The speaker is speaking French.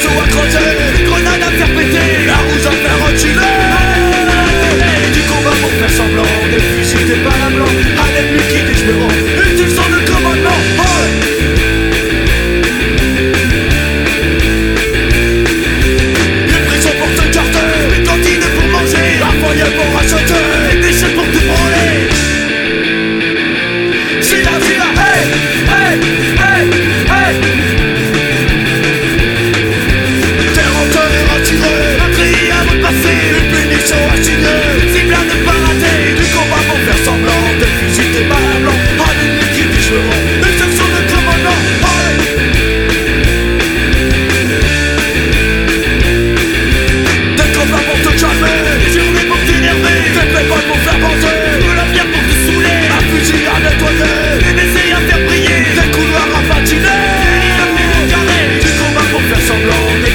pinceau à creuser, une grenade à faire péter, la rouge à faire reculer. Du combat pour faire semblant, des fusils, des balles à blanc, à l'ennemi qui dit je me rends, une leçon de commandement. Une prison pour te garder, une cantine pour manger, un foyer pour acheter, des déchets pour te branler. C'est la vie là, hey, hey, hey, hey. Un tri à vous passer, une punition à signer, cible à ne pas rater, du combat pour faire semblant, des fusils, des balles à blanc, à l'ennemi qui dit je me rends, une section de commandement. Des combats pour te calmer, des journées pour t'énerver, des paypals pour faire bander, de la bière pour te saouler, un fusil à nettoyer, des essais à faire briller, des couloirs à patiner, du combat pour faire semblant.